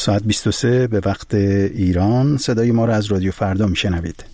ساعت 23 به وقت ایران صدای ما را از رادیو فردا میشنوید.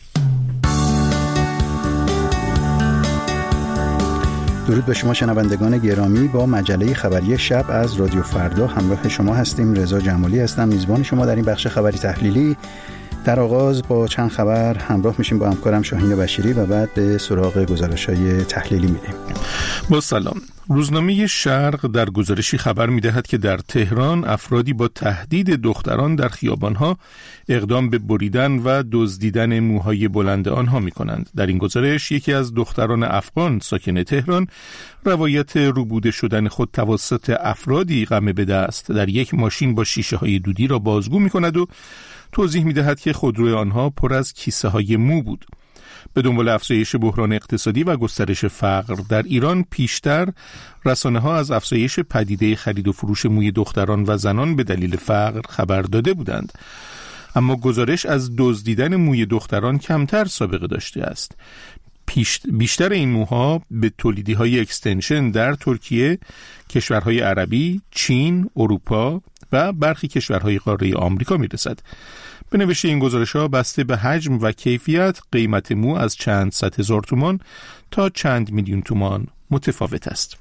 درود به شما شنوندگان گرامی. با مجله خبری شب از رادیو فردا همراه شما هستیم. رضا جمالی هستم، میزبان شما در این بخش خبری تحلیلی. در آغاز با چند خبر همراه میشیم با همکارم شاهین بشیری و بعد به سراغ گزارش‌های تحلیلی میریم. با سلام. روزنامه شرق در گزارشی خبر می‌دهد که در تهران افرادی با تهدید دختران در خیابان‌ها اقدام به بریدن و دزدیدن موهای بلند آنها می‌کنند. در این گزارش یکی از دختران افغان ساکن تهران روایت روبوده شدن خود توسط افرادی غمه به دست در یک ماشین با شیشه‌های دودی را بازگو می‌کند و توضیح می‌دهد که خودروی آنها پر از کیسه‌های مو بود. به دنبال افزایش بحران اقتصادی و گسترش فقر در ایران پیشتر رسانه‌ها از افزایش پدیده خرید و فروش موی دختران و زنان به دلیل فقر خبر داده بودند، اما گزارش از دزدیدن موی دختران کمتر سابقه داشته است. بیشتر این موها به تولیدی‌های اکستنشن در ترکیه، کشورهای عربی، چین، اروپا و برخی کشورهای قاره آمریکا میرسد. به نوشته این گزارش‌ها بسته به حجم و کیفیت قیمت مو از چند صد هزار تومان تا چند میلیون تومان متفاوت است.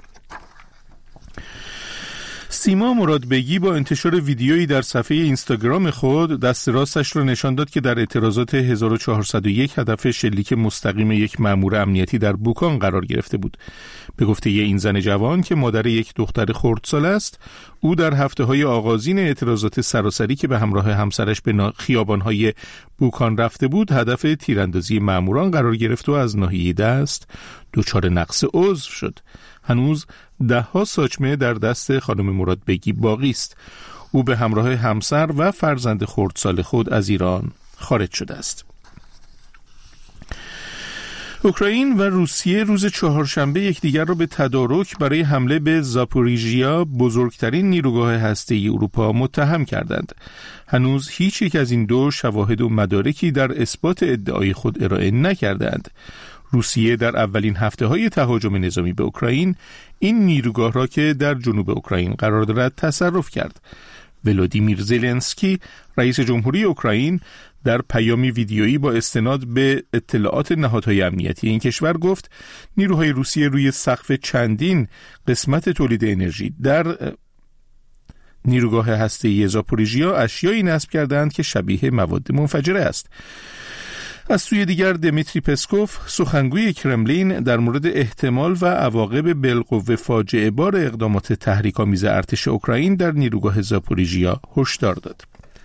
سیما مرادبگی با انتشار ویدیویی در صفحه اینستاگرام خود دست راستش را نشان داد که در اعتراضات 1401 هدف شلیک مستقیم یک مأمور امنیتی در بوکان قرار گرفته بود. به گفته این زن جوان که مادر یک دختر خردسال است، او در هفته‌های آغازین اعتراضات سراسری که به همراه همسرش به خیابان‌های بوکان رفته بود، هدف تیراندازی مأموران قرار گرفت و از ناحیه دست دچار نقص عضو شد. هنوز 10 ساچمه در دست خانم مرادبگی باقی است. او به همراه همسر و فرزند خردسال خود از ایران خارج شده است. اوکراین و روسیه روز چهارشنبه یکدیگر را به تدارک برای حمله به زاپوریژیا، بزرگترین نیروگاه هسته‌ای اروپا، متهم کردند. هنوز هیچ یک از این دو شواهد و مدارکی در اثبات ادعای خود ارائه نکردند. روسیه در اولین هفته‌های تهاجم نظامی به اوکراین این نیروگاه را که در جنوب اوکراین قرار دارد تصرف کرد. ولادیمیر زلنسکی رئیس جمهوری اوکراین در پیامی ویدیویی با استناد به اطلاعات نهادهای امنیتی این کشور گفت نیروهای روسیه روی سقف چندین قسمت تولید انرژی در نیروگاه هسته‌ای زاپوریژیا اشیایی نصب کردند که شبیه مواد منفجره است. از سوی دیگر دمیتری پسکوف سخنگوی کرملین در مورد احتمال و عواقب بالقوه فاجعه بار اقدامات تحریک‌آمیز ارتش اوکراین در نیروگاه زاپوریژیا هشدار داد.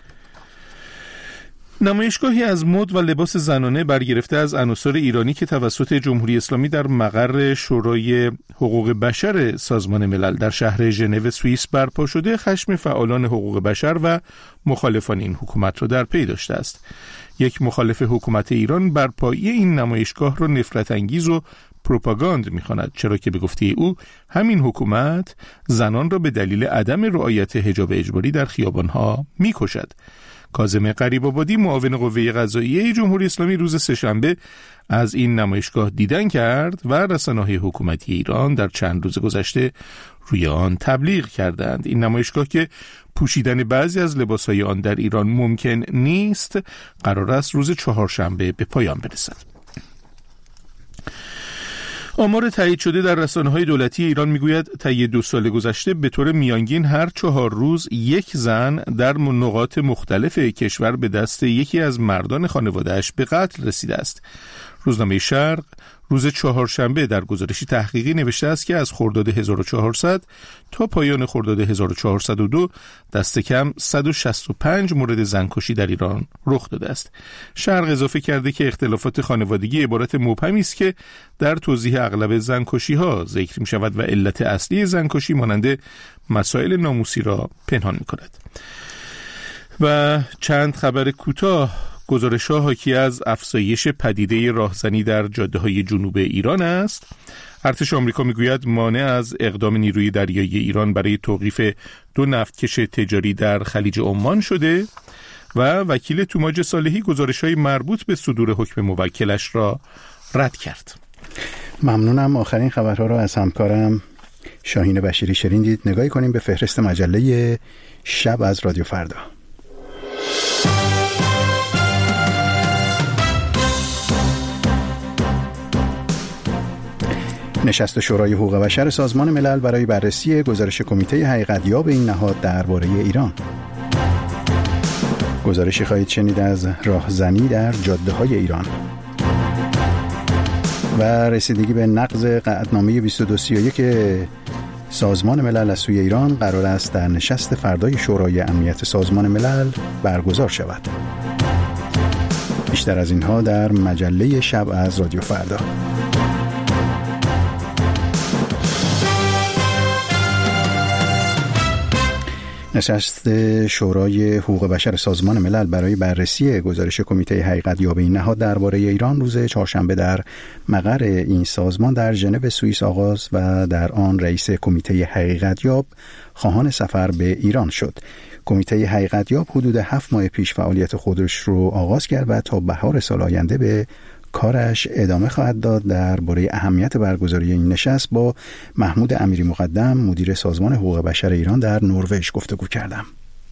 نمایشگاهی از مد و لباس زنانه برگرفته از عناصر ایرانی که توسط جمهوری اسلامی در مقر شورای حقوق بشر سازمان ملل در شهر ژنو سوئیس برپا شده، خشم فعالان حقوق بشر و مخالفان این حکومت را در پی داشته است. یک مخالف حکومت ایران برپایی این نمایشگاه را نفرت انگیز و پروپاگاند می‌خواند، چرا که به گفته او همین حکومت زنان را به دلیل عدم رعایت حجاب اجباری در خیابان‌ها می‌کشد. کاظم غریب‌آبادی معاون قوه قضاییه جمهوری اسلامی روز سه‌شنبه از این نمایشگاه دیدن کرد و رسانه‌های حکومتی ایران در چند روز گذشته روی آن تبلیغ کردند. این نمایشگاه که پوشیدن بعضی از لباس‌های آن در ایران ممکن نیست، قرار است روز چهارشنبه به پایان برسد. آمار تایید شده در رسانه‌های دولتی ایران میگوید طی 2 سال گذشته به طور میانگین هر 4 روز یک زن در نقاط مختلف کشور به دست یکی از مردان خانواده‌اش به قتل رسیده است. روزنامه شرق روز چهارشنبه در گزارشی تحقیقی نوشته است که از خرداد 1400 تا پایان خرداد 1402 دست کم 165 مورد زنکشی در ایران رخ داده است. شرق اضافه کرده که اختلافات خانوادگی عبارت مبهمی است که در توضیح اغلب زنکشی‌ها ذکر می‌شود و علت اصلی زنکشی مانند مسائل ناموسی را پنهان می‌کند. و چند خبر کوتاه. گزارش‌ها حاکی از افزایش پدیده راهزنی در جاده‌های جنوب ایران است. ارتش آمریکا میگوید مانع از اقدام نیروی دریایی ایران برای توقیف 2 نفتکش تجاری در خلیج عمان شده و وکیل توماج صالحی گزارش‌های مربوط به صدور حکم موکلش را رد کرد. ممنونم. آخرین خبرها را از همکارم شاهین بشیری شنیدید. نگاهی کنیم به فهرست مجله شب از رادیو فردا. نشست شورای حقوق بشر سازمان ملل برای بررسی گزارش کمیته حقیقت‌یاب این نهاد درباره ایران. گزارشی خواهید شنید از راهزنی در جاده‌های ایران و رسیدگی به نقض قطعنامه 2231 سازمان ملل از سوی ایران قرار است در نشست فردای شورای امنیت سازمان ملل برگزار شود. بیشتر از اینها در مجله شب از رادیو فردا. نشست شورای حقوق بشر سازمان ملل برای بررسی گزارش کمیته حقیقت‌یاب این نهاد درباره ایران روز چهارشنبه در مقر این سازمان در ژنو سوئیس آغاز و در آن رئیس کمیته حقیقت‌یاب خواهان سفر به ایران شد. کمیته حقیقت‌یاب حدود 7 ماه پیش فعالیت خودش رو آغاز کرد و تا بهار سال آینده به کارش ادامه خواهد داد. درباره اهمیت برگزاری این نشست با محمود امیری مقدم مدیر سازمان حقوق بشر ایران در نروژ گفتگو کردم.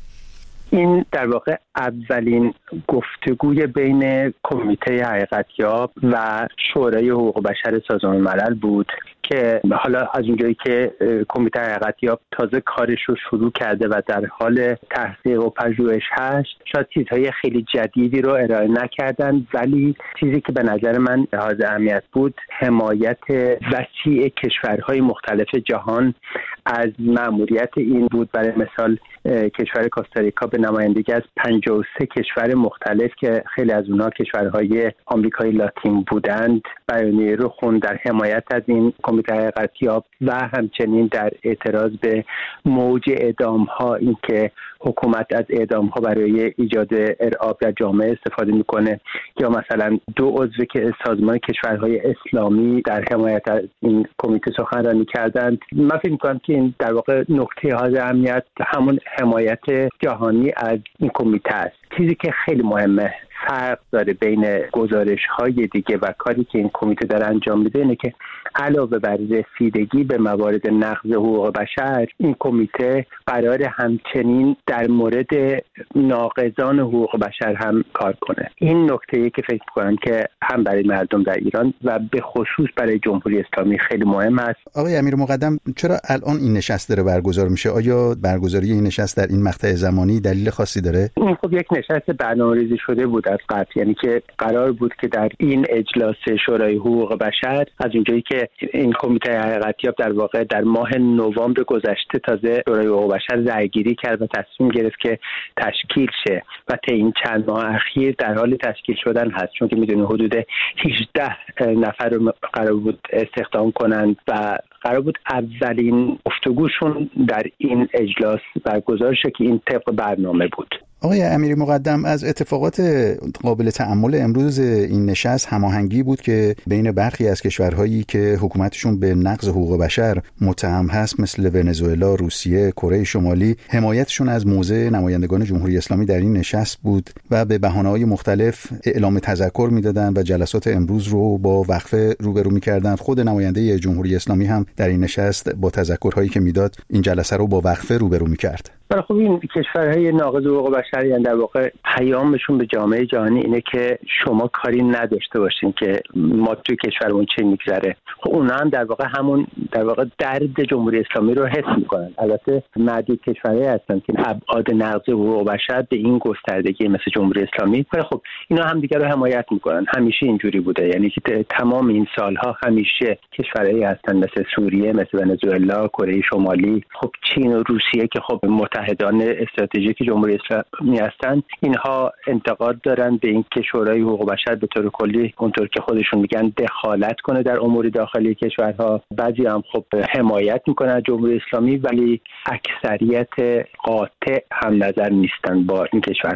این در واقع اولین گفتگوی بین کمیته حقیقت‌یاب و شورای حقوق بشر سازمان ملل بود که حالا از اونجایی که کمیته حقیقت‌یاب تازه کارش رو شروع کرده و در حال تحقیق و پژوهش هست، شاید چیزهای خیلی جدیدی رو ارائه نکردن، ولی چیزی که به نظر من حائز اهمیت بود حمایت وسیع کشورهای مختلف جهان از مأموریت این بود. برای مثال کشور کوستاریکا به نمایندگی از 53 کشور مختلف که خیلی از اونها کشورهای آمریکای لاتین بودند بیانیه رو خوند در حمایت از این کمیته حقیقت‌یاب و همچنین در اعتراض به موج اعدام‌ها، این که حکومت از اعدام‌ها برای ایجاد ارعاب در جامعه استفاده میکنه، یا مثلا 2 عضو که سازمان کشورهای اسلامی در حمایت از این کمیته سخنرانی کردند. من فکر می‌کنم که این در واقع نکته حائز اهمیت همون حمایت جهانی از این کمیته است. چیزی که خیلی مهمه، فرق داره بین گزارش‌های دیگه و کاری که این کمیته داره انجام میده اینه که علاوه بر رسیدگی به موارد نقض حقوق بشر، این کمیته قرار همچنین در مورد ناقضان حقوق بشر هم کار کنه. این نکته‌ای که فکر می‌کنم که هم برای مردم در ایران و به خصوص برای جمهوری اسلامی خیلی مهم است. آقای امیر مقدم، چرا الان این نشست داره برگزار میشه؟ آیا برگزاری این نشست در این مقطع زمانی دلیل خاصی داره؟ این خب یک نشست برنامه‌ریزی شده بود از قبل، یعنی که قرار بود که در این اجلاس شورای حقوق بشر، از اونجایی که این کمیته حقیقت‌یاب در واقع در ماه نوامبر گذشته تازه شورای حقوق بشر رأی‌گیری کرد و تصمیم گرفت که تشکیل شه و تا این چند ماه اخیر در حال تشکیل شدن هست، چون که میدونید حدود 18 نفر رو قرار بود استخدام کنند و قرار بود اولین گفتگوشون در این اجلاس برگزار شه که این طبق برنامه بود. آقای امیری مقدم، از اتفاقات قابل تأمل امروز این نشست هماهنگی بود که بین برخی از کشورهایی که حکومتشون به نقض حقوق بشر متهم هست مثل ونزوئلا، روسیه، کره شمالی، حمایتشون از موضع نمایندگان جمهوری اسلامی در این نشست بود و به بهانه‌های مختلف اعلام تذکر میدادن و جلسات امروز رو با وقفه روبرو می‌کردن. خود نماینده جمهوری اسلامی هم در این نشست با تذکرهایی که میداد این جلسه رو با وقفه روبرو می‌کرد. برای خب این کشورهای ناقض حقوق بشر، یعنی در واقع پیامشون به جامعه جهانی اینه که شما کاری نداشته باشین که ما توی کشورمون چه میگذره. خب اونا هم در واقع همون در واقع درد جمهوری اسلامی رو حس میکنن. البته معدود کشورهایی هستن که ابعاد نقض حقوق بشر به این گستردگی مثل جمهوری اسلامی، ولی خب اینا هم دیگه رو حمایت میکنن. همیشه اینجوری بوده، یعنی که تمام این سالها همیشه کشورهایی هستن مثل سوریه، مثل ونزوئلا، کره شمالی، خب چین و روسیه که خب متحدان استراتژیک جمهوری اسلامی هستند، اینها انتقاد دارن به اینکه شورای حقوق بشر به طور کلی اونطور که خودشون میگن دخالت کنه در امور داخلی کشورها. بعضی هم خب حمایت میکنن از جمهوری اسلامی، ولی اکثریت قاطع هم نظر نیستن با این کشورها.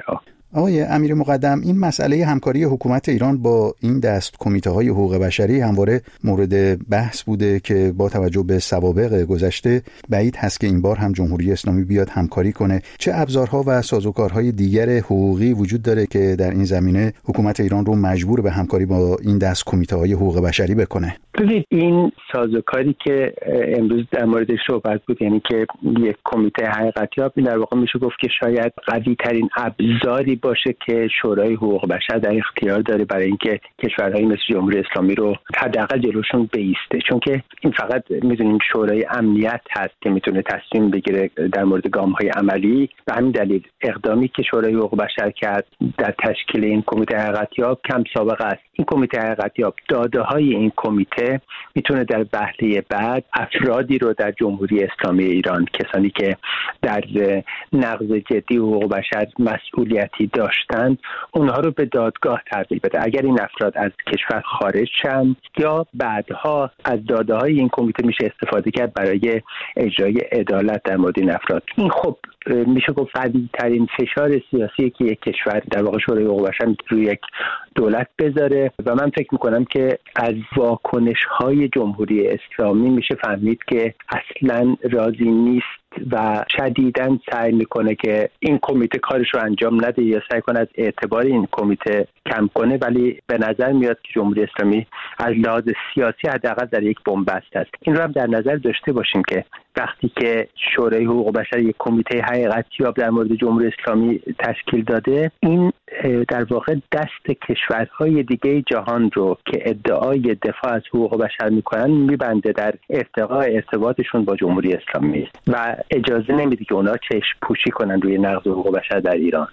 آقای امیر مقدم، این مسئله همکاری حکومت ایران با این دست کمیته‌های حقوق بشری همواره مورد بحث بوده که با توجه به سوابق گذشته بعید هست که این بار هم جمهوری اسلامی بیاد همکاری کنه. چه ابزارها و سازوکارهای دیگر حقوقی وجود داره که در این زمینه حکومت ایران رو مجبور به همکاری با این دست کمیته‌های حقوق بشری بکنه؟ ببینید، این سازوکاری که امروز در موردش صحبت بود، یعنی که یک کمیته حقیقتیاب، در واقع میشه گفت که شاید قوی ترین ابزاری باشه که شورای حقوق بشر در اختیار داره برای اینکه کشورهای مثل جمهوری اسلامی رو حداقل جلوشون بایسته. چون که این فقط میدونیم شورای امنیت هست که میتونه تصمیم بگیره در مورد گام‌های عملی. به همین دلیل اقدامی که شورای حقوق بشر کرد در تشکیل این کمیته حقیقتیاب کم سابقه است. این کمیته حقیقتیاب، داده‌های این کمیته میتونه در وهله بعد افرادی رو در جمهوری اسلامی ایران، کسانی که در نقض جدی حقوق بشر مسئولیتی داشتند، اونها رو به دادگاه تحویل بده. اگر این افراد از کشور خارج شدند یا بعدها از داده‌های این کمیته میشه استفاده کرد برای اجرای عدالت در مورد این افراد. این خب میشه گفت قوی‌ترین فشار سیاسی که یک کشور، در واقع شورای حقوق بشر، روی یک دولت بذاره و من فکر میکنم که از واکنش‌های جمهوری اسلامی میشه فهمید که اصلاً راضی نیست و شدیداً سعی میکنه که این کمیته کارش رو انجام نده یا سعی کنه از اعتبار این کمیته کم کنه. ولی به نظر میاد که جمهوری اسلامی از لحاظ سیاسی حداقل در یک بنبست است. این رو هم در نظر داشته باشیم که وقتی که شورای حقوق بشر یک کمیته حقیقتیاب در مورد جمهوری اسلامی تشکیل داده، این در واقع دست کشورهای دیگه جهان رو که ادعای دفاع از حقوق بشر میکنن میبنده در ارتقاء ارتباطشون با جمهوری اسلامی و اجازه نمیده که اونا چشم پوشی کنن روی نقض حقوق بشر در ایران.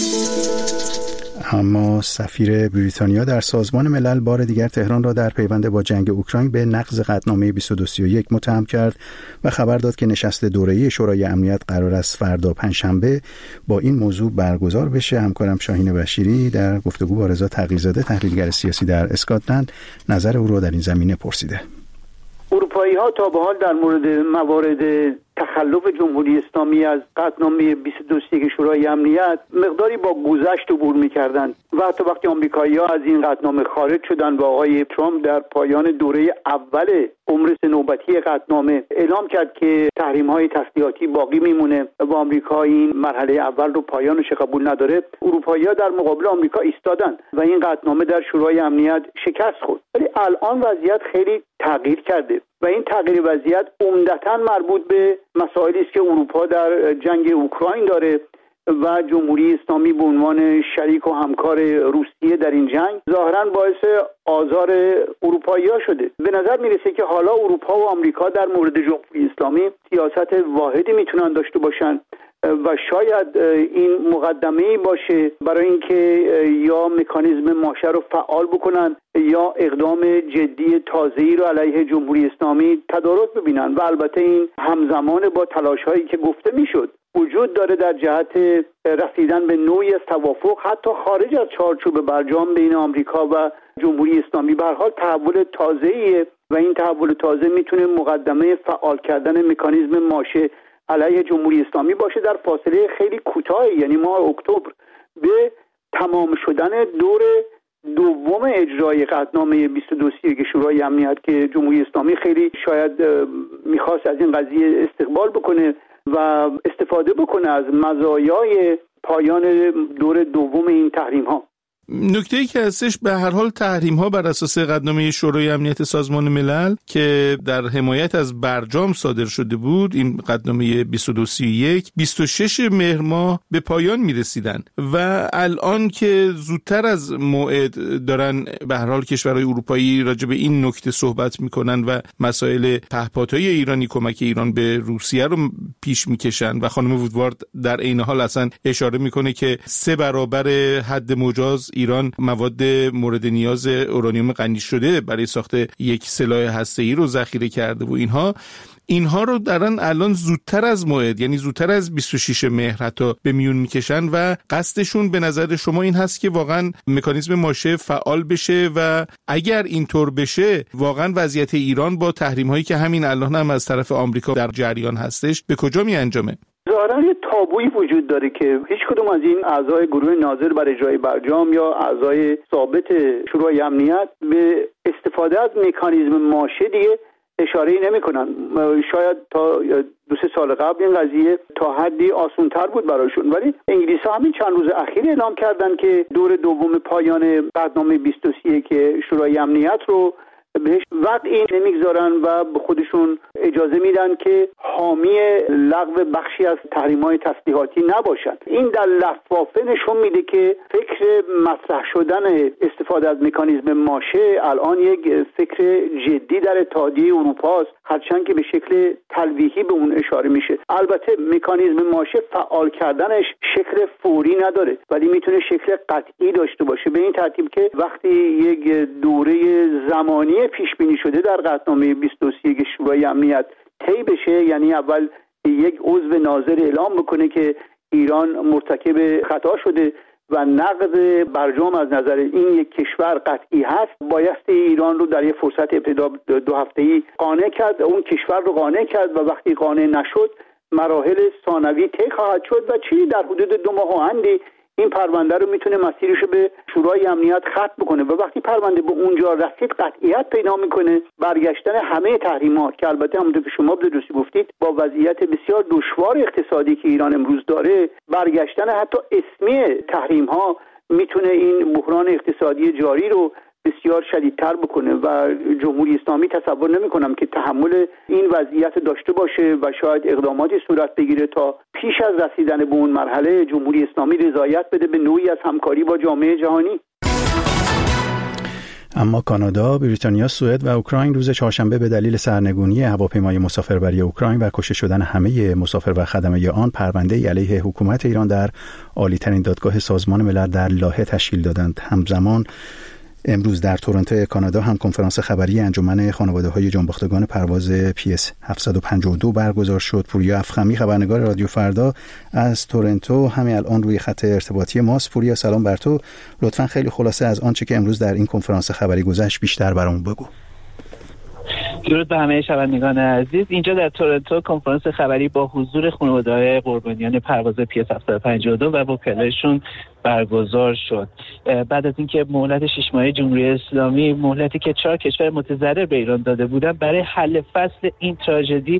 اما سفیر بریتانیا در سازمان ملل بار دیگر تهران را در پیوند با جنگ اوکراین به نقض قطعنامه 2231 متهم کرد و خبر داد که نشست دوره‌ای شورای امنیت قرار است فردا پنجشنبه با این موضوع برگزار بشه. همکارم شاهین بشیری در گفتگو با رضا تقی‌زاده، تحلیلگر سیاسی در اسکاتلند، نظر او را در این زمینه پرسیده. اروپایی‌ها تا به حال در مورد موارد تخلف جمهوری اسلامی از قطعنامه 2231 شورای امنیت مقداری با گذشت عبور می‌کردند و حتی وقتی آمریکایی‌ها از این قطعنامه خارج شدند و آقای ترامپ در پایان دوره اول عمر نوبتی قطعنامه اعلام کرد که تحریم‌های تسلیحاتی باقی میمونه و آمریکا این مرحله اول رو پایانش قبول نداره، اروپایی‌ها در مقابل آمریکا ایستادند و این قطعنامه در شورای امنیت شکست خورد. ولی الان وضعیت خیلی تغییر کرده و این تغییر وضعیت عمدتاً مربوط به مسائلی است که اروپا در جنگ اوکراین داره و جمهوری اسلامی به عنوان شریک و همکار روسیه در این جنگ ظاهراً باعث آزار اروپایی‌ها شده. به نظر میرسه که حالا اروپا و آمریکا در مورد جمهوری اسلامی سیاست واحدی میتونن داشته باشن و شاید این مقدمه‌ای باشه برای اینکه یا مکانیزم ماشه رو فعال بکنن یا اقدام جدی تازه‌ای رو علیه جمهوری اسلامی تدارک ببینن و البته این همزمان با تلاش‌هایی که گفته میشد وجود داره در جهت رسیدن به نوعی از توافق حتی خارج از چارچوب برجام بین آمریکا و جمهوری اسلامی. به هر حال تحول تازه‌ایه و این تحول تازه میتونه مقدمه فعال کردن مکانیزم ماشه علیه جمهوری اسلامی باشه در فاصله خیلی کوتاهی، یعنی ماه اکتبر، به تمام شدن دور دوم اجرای قطعنامه 2231 شورای امنیت که جمهوری اسلامی خیلی شاید میخواست از این قضیه استقبال بکنه و استفاده بکنه از مزایای پایان دور دوم این تحریم ها. نکته‌ای که هستش به هر حال تحریم‌ها بر اساس قطعنامه شورای امنیت سازمان ملل که در حمایت از برجام صادر شده بود، این قطعنامه 2231 26 مهر ماه به پایان می‌رسیدن و الان که زودتر از موعد دارن به هر حال کشورهای اروپایی راجع به این نکته صحبت می‌کنن و مسائل پهپادهای ایرانی، کمک ایران به روسیه رو پیش می‌کشن و خانم وودوارد در عین حال اصلا اشاره می‌کنه که 3 برابر حد مجاز ایران مواد مورد نیاز اورانیوم غنی شده برای ساخت یک سلاح هسته‌ای رو ذخیره کرده و اینها رو دارن الان زودتر از موعد، یعنی زودتر از 26 مهر حتی به میون میکشن و قصدشون به نظر شما این هست که واقعا مکانیزم ماشه فعال بشه و اگر اینطور بشه واقعا وضعیت ایران با تحریم هایی که همین الان هم از طرف آمریکا در جریان هستش به کجا می انجامه؟ ظاهراً یه تابویی وجود داره که هیچ کدوم از این اعضای گروه ناظر بر اجرای برجام یا اعضای ثابت شورای امنیت به استفاده از مکانیزم ماشه دیگه اشاره‌ای نمی‌کنن. شاید تا 2-3 سال قبل این قضیه تا حدی آسان‌تر بود براشون، ولی انگلیس‌ها همین چند روز اخیر اعلام کردن که دور دوم پایان قطعنامه 21 شورای امنیت رو بهش وقعی نمیگذارن و به خودشون اجازه میدن که حامی لغو بخشی از تحریم‌های تسلیحاتی نباشن. این در لفافه نشون میده که فکر مطرح شدن استفاده از مکانیزم ماشه الان یک فکر جدی در اتحادیه اروپا است، هرچند که به شکل تلویحی به اون اشاره میشه. البته مکانیزم ماشه فعال کردنش شکل فوری نداره، ولی میتونه شکل قطعی داشته باشه، به این ترتیب که وقتی یک دوره زمانی پیش بینی شده در قطعنامه 23 شورای امنیت طی بشه، یعنی اول یک عضو ناظر اعلام بکنه که ایران مرتکب خطا شده و نقض برجام از نظر این یک کشور قطعی هست، بایستی ایران رو در یک فرصت ابتدا 2 هفته‌ای قانع کرد، اون کشور رو قانع کرد و وقتی قانع نشد مراحل ثانوی طی خواهد شد و چیزی در حدود 2 ماه اندی این پرونده رو میتونه مسیرش رو به شورای امنیت ختم بکنه و وقتی پرونده به اونجا رسید قطعیت پیدا میکنه، برگشتن همه تحریمات که البته همونطور که شما به درستی گفتید با وضعیت بسیار دشوار اقتصادی که ایران امروز داره، برگشتن حتی اسمی تحریم ها میتونه این بحران اقتصادی جاری رو بسیار شدیدتر بکنه و جمهوری اسلامی تصور نمی کنم که تحمل این وضعیت داشته باشه و شاید اقداماتی صورت بگیره تا پیش از رسیدن به اون مرحله جمهوری اسلامی رضایت بده به نوعی از همکاری با جامعه جهانی. اما کانادا، بریتانیا، سوئد و اوکراین روز چهارشنبه به دلیل سرنگونی هواپیمای مسافربری اوکراین و کشته شدن همه مسافر و خدمه آن پرونده‌ای علیه حکومت ایران در عالی‌ترین دادگاه سازمان ملل در لاهه تشکیل دادند. همزمان امروز در تورنتو کانادا هم کنفرانس خبری انجمن خانواده‌های جانباختگان پرواز PS 752 برگزار شد. پوریا افخمی خبرنگار رادیو فردا از تورنتو همین الان روی خط ارتباطی ماست. پوریا سلام بر تو. لطفاً خیلی خلاصه از آنچه که امروز در این کنفرانس خبری گذشت بیشتر برامون بگو. درود به همه شنوندگان عزیز. اینجا در تورنتو کنفرانس خبری با حضور خانواده‌های قربانیان پرواز PS 752 و وکلایشون برگزار شد. بعد از اینکه مهلت 6 ماهه جمهوری اسلامی، مهلتی که 4 کشور متضرر به ایران داده بودند، برای حل فصل این تراژدی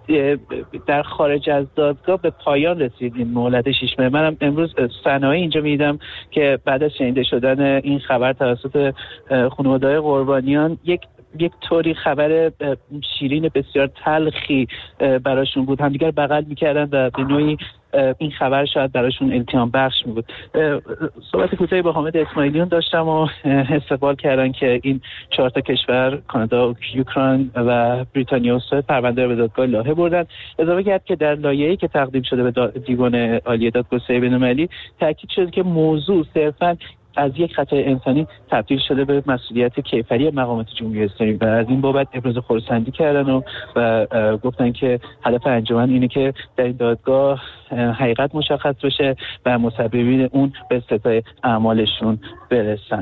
در خارج از دادگاه به پایان رسید. این مهلت 6 ماهه. منم امروز صحنه‌ای اینجا می‌دیدم که بعد از شنیده شدن این خبر توسط خانواده‌های قربانیان یک طوری خبر شیرین بسیار تلخی براشون بود، همدیگر بغل میکردن و به نوعی این خبر شاید براشون التیام بخش می بود. صحبت کوتاهی با حامد اسماعیلیون داشتم و استقبال کردن که این 4 کشور کانادا، اوکراین و بریتانیا و سوئد پرونده رو به دادگاه لاهه بردن. اضافه کرد که در لایحه‌ای که تقدیم شده به دیوان عالی دادگستری بین‌المللی تاکید شده که موضوع صرفاً از یک خطای انسانی تبدیل شده به مسئولیت کیفری مقامات جمهوری اسلامی و از این بابت ابراز خرسندی کردن و گفتن که هدف انجمن اینه که در این دادگاه حقیقت مشخص بشه و مسببین اون به استدعای اعمالشون برسن.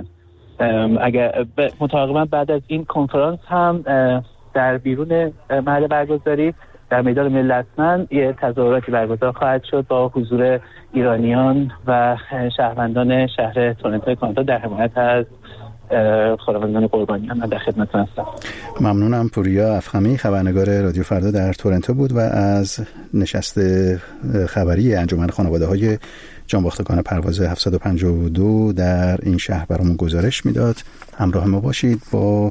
اگر متعاقباً بعد از این کنفرانس هم در بیرون محل برگزاری در میدان ملتمند یه تظاهراتی برگزار خواهد شد با حضور ایرانیان و شهروندان شهر تورنتو کانادا در حمایت از خانوادگان قربانیان. من در خدمتتون هستم. ممنونم. پوریا افخمی خبرنگار رادیو فردا در تورنتو بود و از نشست خبری انجمن خانواده‌های جانباختگان پرواز 752 در این شهر برامون گزارش میداد. همراه ما باشید. با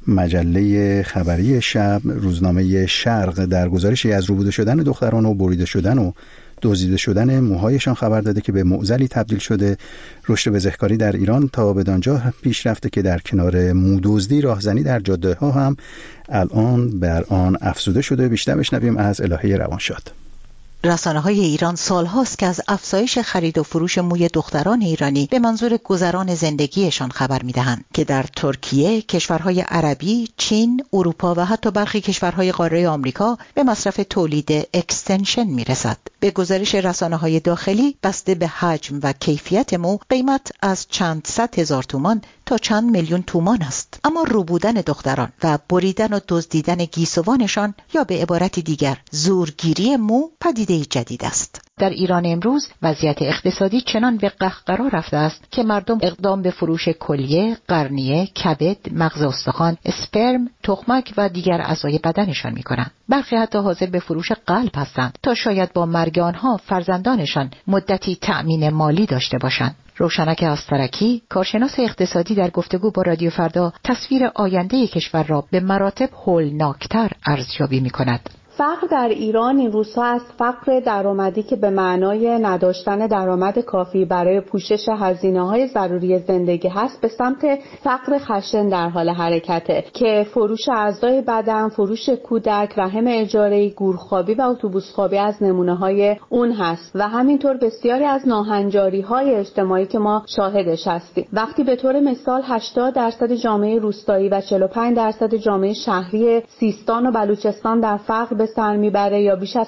مجله خبری شب روزنامه شرق در گزارشی از روبوده شدن دختران و بریده شدن و دزدیده شدن موهایشان خبر داده که به معضلی تبدیل شده. رشد بزهکاری در ایران تا بدانجا پیش رفته که در کنار مودزدی راهزنی در جاده ها هم الان بر آن افزوده شده. بیشتر بشنویم از الهه روانشاد. رسانه‌های ایران سال‌هاست که از افزایش خرید و فروش موی دختران ایرانی به منظور گذران زندگیشان خبر می‌دهند که در ترکیه، کشورهای عربی، چین، اروپا و حتی برخی کشورهای قاره آمریکا به مصرف تولید اکستنشن می‌رسد. به گزارش رسانه‌های داخلی، بسته به حجم و کیفیت مو، قیمت از چند صد هزار تومان تا چند میلیون تومان است. اما ربودن دختران و بریدن و دزدیدن گیسوانشان یا به عبارت دیگر زورگیری مو پدیده جدید است. در ایران امروز وضعیت اقتصادی چنان به قهقرا رفته است که مردم اقدام به فروش کلیه، قرنیه، کبد، مغز استخوان، اسپرم، تخمک و دیگر اعضای بدنشان می‌کنند. برخی حتی حاضر به فروش قلب هستند تا شاید با مرگ آنها فرزندانشان مدتی تأمین مالی داشته باشند. روشنک آسترکی، کارشناس اقتصادی، در گفتگو با رادیو فردا تصویر آینده کشور را به مراتب هولناکتر ارزیابی می‌کند. فقر در ایران این روزها از فقر درآمدی که به معنای نداشتن درآمد کافی برای پوشش هزینه‌های ضروری زندگی هست به سمت فقر خشن در حال حرکته که فروش اعضای بدن، فروش کودک، رحم اجاره‌ای، گورخوابی و اتوبوسخوابی از نمونه‌های اون هست و همینطور بسیاری از ناهنجاری‌های اجتماعی که ما شاهدش هستیم. وقتی به طور مثال 80% جامعه روستایی و 45% جامعه شهری سیستان و بلوچستان در فقر به سر میبره یا بیش از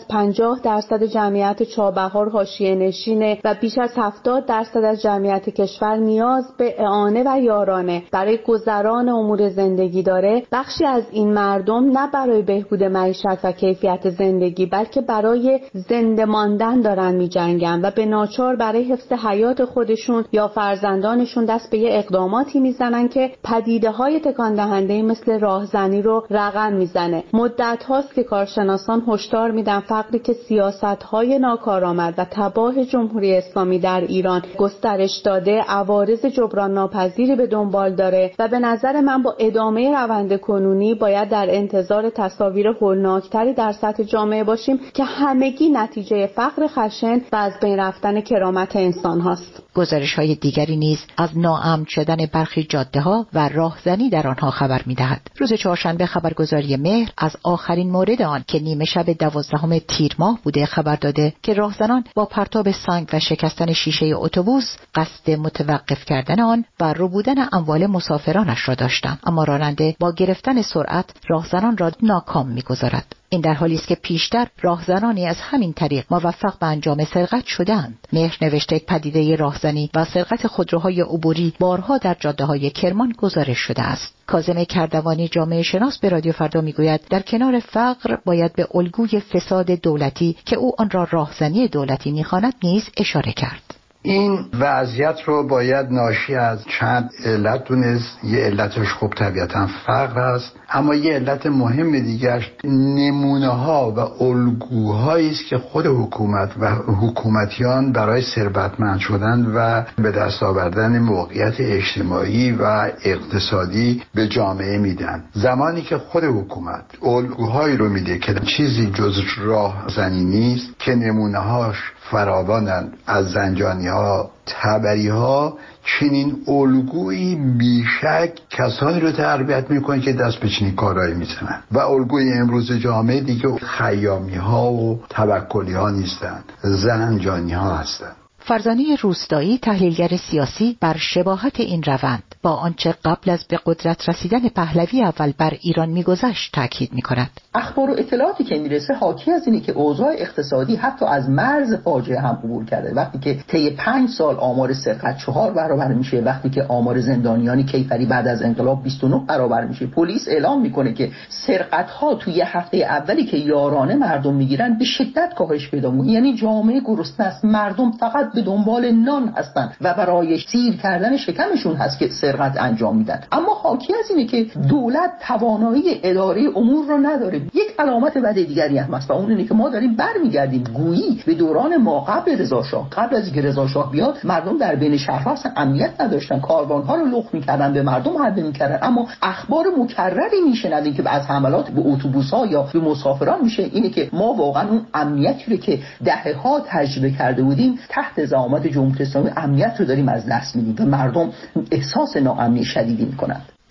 50% جمعیت چابهار حاشیه نشینه و بیش از 70% از جمعیت کشور نیاز به اعانه و یارانه برای گذران امور زندگی داره، بخشی از این مردم نه برای بهبود معیشت و کیفیت زندگی بلکه برای زنده ماندن دارن میجنگن و به ناچار برای حفظ حیات خودشون یا فرزندانشون دست به یه اقداماتی میزنن که پدیده‌های تکان دهنده مثل راهزنی رو رقم میزنه. مدت هاست که کارشناسان هشدار میدن فقری که سیاست‌های ناکارآمد و تباه جمهوری اسلامی در ایران گسترش داده عوارض جبران ناپذیری به دنبال داره و به نظر من با ادامه روند کنونی باید در انتظار تصاویر هولناکتری در سطح جامعه باشیم که همگی نتیجه فقر خشن و از بین رفتن کرامت انسان هاست. گزارش‌های دیگری نیز از ناامن شدن برخی جاده‌ها و راهزنی در آنها خبر می‌دهد. روز چهارشنبه خبرگزاری مهر از آخرین مورد آن که نیمه شب 12 تیر ماه بوده خبر داده که راهزنان با پرتاب سنگ و شکستن شیشه اتوبوس قصد متوقف کردن آن و ربودن اموال مسافرانش را داشتند، اما راننده با گرفتن سرعت راهزنان را ناکام می‌گذارد. این در حالی است که پیشتر راهزنانی از همین طریق موفق به انجام سرقت شدند. مهر نوشته پدیده راهزنی و سرقت خودروهای عبوری بارها در جاده‌های کرمان گزارش شده است. کاظم کردوانی جامعه شناس به رادیو فردا میگوید در کنار فقر باید به الگوی فساد دولتی که او آن را راهزنی دولتی می‌خواند نیز اشاره کرد. این وضعیت رو باید ناشی از چند علت دونست. یه علتش خب طبیعتا فقر است، اما یه علت مهم دیگرش نمونه ها و الگوهایی است که خود حکومت و حکومتیان برای ثروتمند شدن و به دست آوردن موقعیت اجتماعی و اقتصادی به جامعه میدن. زمانی که خود حکومت الگوهایی رو میده که چیزی جز راهزنی نیست که نمونه هاش فراوانند، از زنجانی ها، تبری ها، چنین الگویی بیشک کسانی رو تربیت میکنه که دست به چنین کارهایی میزنن و الگوی امروز جامعه دیگه خیامی ها و توکلی ها نیستند، زنجانی ها هستند. فرزانه روستایی، تحلیلگر سیاسی، بر شباهت این روند با آنچه قبل از به قدرت رسیدن پهلوی اول بر ایران میگذشت تاکید میکند. اخبار و اطلاعاتی که میرسه حاکی از اینه که اوضاع اقتصادی حتی از مرز فاجعه هم عبور کرده. وقتی که طی 5 سال آمار سرقت 4 برابر میشه، وقتی که آمار زندانیان کیفری بعد از انقلاب 29 برابر میشه، پلیس اعلام میکنه که سرقت ها توی هفته اولی که یارانه مردم میگیرن به شدت کاهش پیدا میکنه. یعنی جامعه گرسنه است، مردم فقط به دنبال نان هستن و برای سیر کردن شکمشون هست که سرقت انجام میدن. اما حاکی از اینه که دولت توانایی اداره امور رو نداره. یک علامت بد دیگری هم هست و اون اینه که ما داریم برمیگردیم گویی به دوران ما قبل رضا شاه. قبل از اینکه رضا شاه بیاد مردم در بین شهرها اصلا امنیت نداشتن، کاروانها رو لخت میکردن، به مردم حمله میکردن، اما اخبار مکرری میشنویم که از حملات به اتوبوس‌ها یا به مسافران میشه. اینه که ما واقعا اون امنیتی رو که دهه‌ها تجربه کرده بودیم تحت زعامت جمهوری اسلامی امنیت رو داریم از دست میدیم و مردم احساس ناامنی شدیدی میکنن.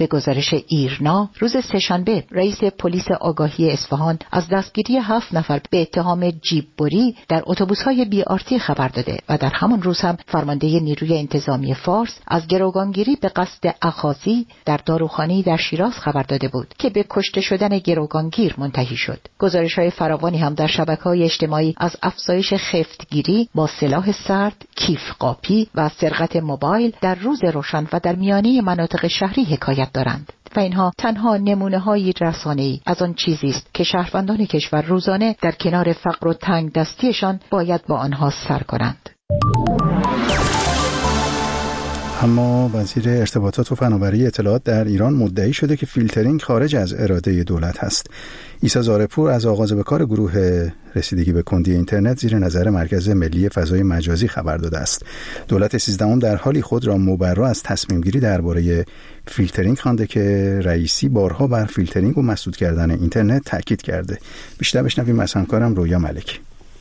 به گزارش ایرنا روز سه‌شنبه رئیس پلیس آگاهی اصفهان از دستگیری 7 نفر به اتهام جیببری در اتوبوس‌های BRT خبر داده و در همان روز هم فرمانده نیروی انتظامی فارس از گروگانگیری به قصد اخاذی در داروخانه‌ای در شیراز خبر داده بود که به کشته شدن گروگانگیر منتهی شد. گزارش‌های فراوانی هم در شبکه‌های اجتماعی از افزایش خفتگیری با سلاح سرد، کیف قاپی و سرقت موبایل در روز روشن و در میانه مناطق شهری حکایت دارند و اینها تنها نمونه‌های رسانه‌ای از آن چیزی است که شهروندان کشور روزانه در کنار فقر و تنگ دستیشان باید با آنها سر کنند. اما وزیر ارتباطات و فناوری اطلاعات در ایران مدعی شده که فیلترینگ خارج از اراده دولت است. عیسی زارعپور از آغاز به کار گروه رسیدگی به کندی اینترنت زیر نظر مرکز ملی فضای مجازی خبر داده است. دولت 13 در حالی خود را مبرا از تصمیم گیری درباره فیلترینگ خوانده که رئیسی بارها بر فیلترینگ و مسدود کردن اینترنت تاکید کرده. بیشتر بشنویم از همکارم رویا ملکی.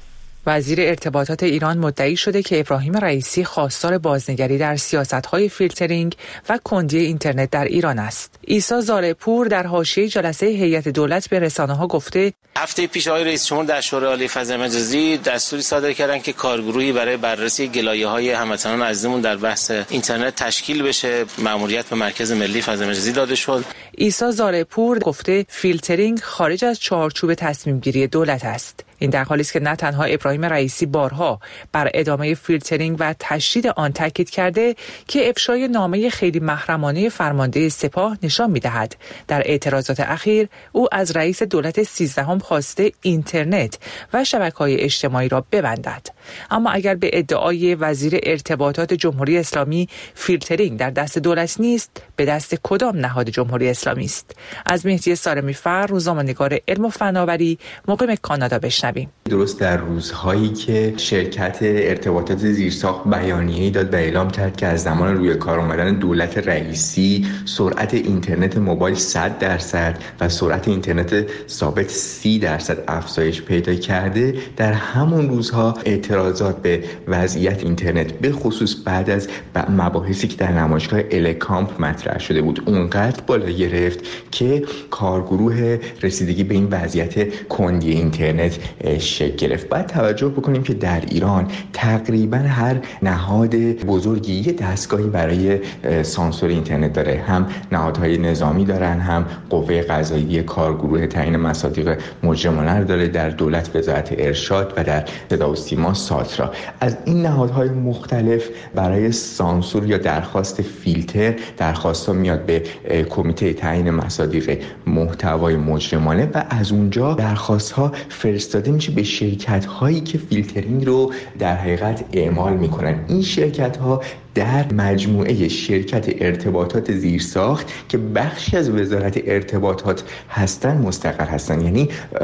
وزیر ارتباطات ایران مدعی شده که ابراهیم رئیسی خواستار بازنگری در سیاست‌های فیلترینگ و کندی اینترنت در ایران است. عیسی زارعپور در حاشیه جلسه هیئت دولت به رسانه‌ها گفته هفته پیش آقای رئیس جمهور در شورای عالی فضای مجازی دستوری صادر کردند که کارگروهی برای بررسی گلایه‌های هموطنان عزیزمون در بحث اینترنت تشکیل بشه. مأموریت به مرکز ملی فضای مجازی داده شد. عیسی زارعپور گفته فیلترینگ خارج از چارچوب تصمیم‌گیری دولت است. این در حالی است که نه تنها ابراهیم رئیسی بارها بر ادامه فیلترینگ و تشدید آن تاکید کرده که افشای نامه خیلی محرمانه فرمانده سپاه نشان می‌دهد در اعتراضات اخیر او از رئیس دولت 13 خواسته اینترنت و شبکه‌های اجتماعی را ببندد. اما اگر به ادعای وزیر ارتباطات جمهوری اسلامی فیلترینگ در دست دولت نیست، به دست کدام نهاد جمهوری اسلامی است؟ از مهدی سارمی‌فر، روزنامه‌نگار علم و فناوری، مقیم کانادا بشنویم. درست در روزهایی که شرکت ارتباطات زیرساخت بیانیه‌ای داد و اعلام کرد که از زمان روی کار آمدن دولت رئیسی سرعت اینترنت موبایل 100% و سرعت اینترنت ثابت 30% افزایش پیدا کرده، در همون روزها اعتراضات به وضعیت اینترنت به خصوص بعد از مباحثی که در نمایشگاه الکامپ مطرح شده بود اونقدر بالا گرفت که کارگروه رسیدگی به این وضعیت کندی اینترنت شکل گرفت. باید توجه بکنیم که در ایران تقریبا هر نهاد بزرگی یه دستگاهی برای سانسور اینترنت داره. هم نهادهای نظامی دارن، هم قوه قضاییه کارگروه تعیین مصادیق مجرمانه رو داره، در دولت وزارت ارشاد و در صدا و سیما ساترا. از این نهادهای مختلف برای سانسور یا درخواست فیلتر درخواست‌ها میاد به کمیته تعیین مصادیق محتوای مجرمانه و از اونجا درخواست‌ها فرستاده میشه به شرکت‌هایی که فیلترینگ رو در حقیقت اعمال میکنن. این شرکت‌ها در مجموعه شرکت ارتباطات زیرساخت که بخشی از وزارت ارتباطات هستن مستقر هستن، یعنی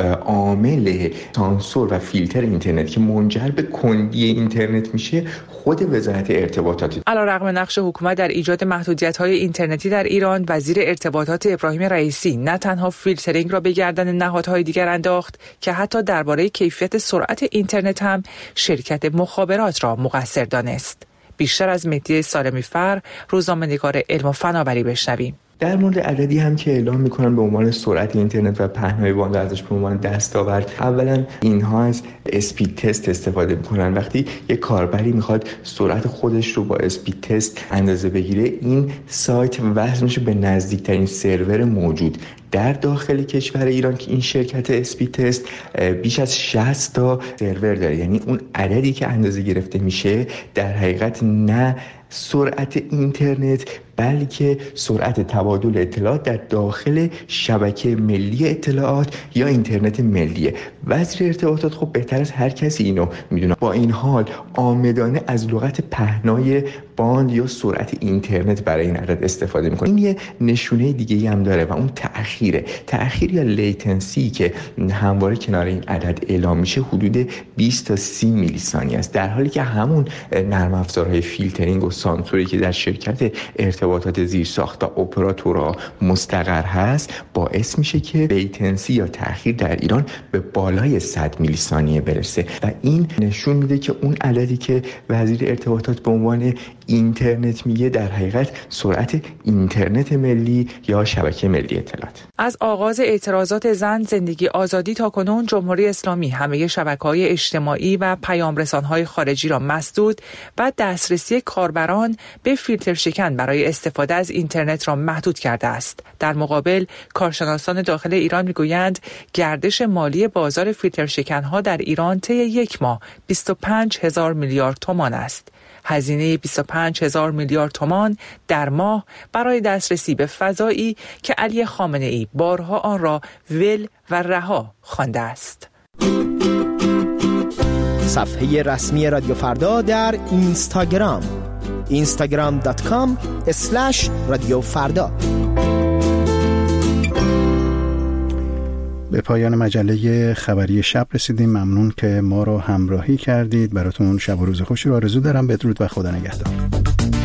عامل سانسور و فیلتر اینترنت که منجر به کندی اینترنت میشه خود وزارت ارتباطات. علیرغم نقش حکومت در ایجاد محدودیت‌های اینترنتی در ایران، وزیر ارتباطات ابراهیم رئیسی نه تنها فیلترینگ را به گردن نهادهای دیگر انداخت که حتی درباره کیفیت سرعت اینترنت هم شرکت مخابرات را مقصر دانست. بیشتر از مهدی سارمی‌فر، روزنامه‌نگار علم و فناوری بشنویم. در مورد عددی هم که اعلام میکنن به عنوان سرعت اینترنت و پهنای باند ازش به عنوان دستاورد، اولا اینها از اسپید تست استفاده میکنن. وقتی یک کاربری میخواد سرعت خودش رو با اسپید تست اندازه بگیره، این سایت وصل میشه به نزدیکترین سرور موجود در داخل کشور ایران که این شرکت اسپید تست بیش از 60 تا سرور داره. یعنی اون عددی که اندازه گرفته میشه در حقیقت نه سرعت اینترنت بلکه سرعت تبادل اطلاعات در داخل شبکه ملی اطلاعات یا اینترنت ملیه. وزیر ارتباطات خب بهتر از هر کسی اینو میدونه. با این حال عامدانه از لغت پهنای باند یا سرعت اینترنت برای این عدد استفاده میکنه. این یه نشونه دیگه هم داره و اون تأخیر یا لیتنسی که همواره کنار این عدد اعلام میشه حدود 20 تا 30 میلی ثانیه است، در حالی که همون نرم افزارهای فیلترینگ و سانسوری که در شرکت ارتباطات زیرساخت و اپراتورها مستقر هست باعث میشه که لیتنسی یا تأخیر در ایران به بالای 100 میلی ثانیه برسه و این نشون میده که اون عددی که وزیر ارتباطات به عنوان اینترنت میگه در حقیقت سرعت اینترنت ملی یا شبکه ملی اطلاعات. از آغاز اعتراضات زن زندگی آزادی تا کنون جمهوری اسلامی همه شبکه‌های اجتماعی و پیام‌رسان‌های خارجی را مسدود و دسترسی کاربران به فیلتر شکن برای استفاده از اینترنت را محدود کرده است. در مقابل کارشناسان داخل ایران میگویند گردش مالی بازار فیلتر شکن‌ها در ایران طی یک ماه 25,000 میلیارد تومان است. هزینه 25,000 میلیارد تومان در ماه برای دسترسی به فضایی که علی خامنه‌ای بارها آن را ول و رها خوانده است. صفحه رسمی رادیو فردا در اینستاگرام instagram.com/رادیو فردا. به پایان مجله خبری شب رسیدیم. ممنون که ما رو همراهی کردید. براتون شب و روز خوشی رو آرزو دارم. بدرود و خدا نگهدار.